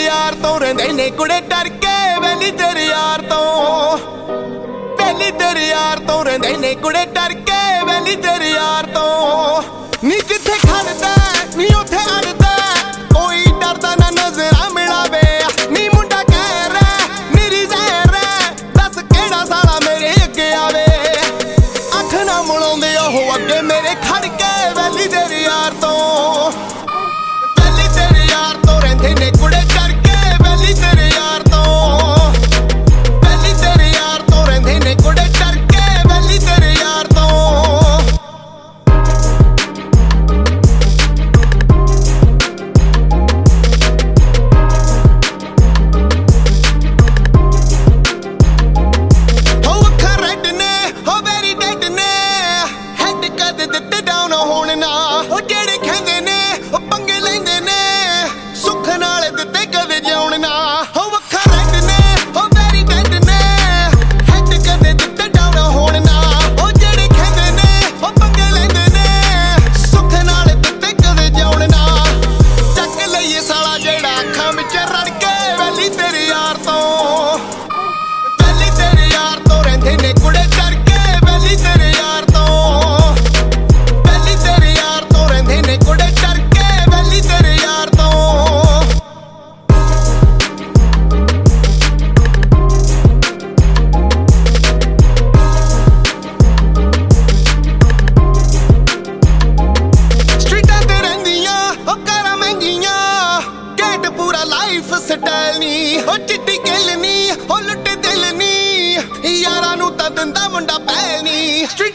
यार तो रहिंदे ने कुड़े डर के वैली तेरे यार तो वैली तेरे यार तो रहिंदे ने कुड़े डर के वैली तेरे यार तो नी जिथे खड़दा नी उथे अड़दा कोई डरदा ना नजरा मिलावे नी मुंडा कह रहा मेरी जहर दस केड़ा साला मेरे अगे आवे अख ना मुड़ाउंदे ओह अगे मेरे खड़ के वैली तेरे यार तो वैली तेरे यार तो रहिंदे ने कुड़े डर के वैली तेरे यार तो वैली तेरे यार तो रहिंदे ने कुड़े डर के वैली तेरे यार तो चिट्टी गिल नी लुट दिल नी यारा नू तां दिंदा मुंडा पैल नी।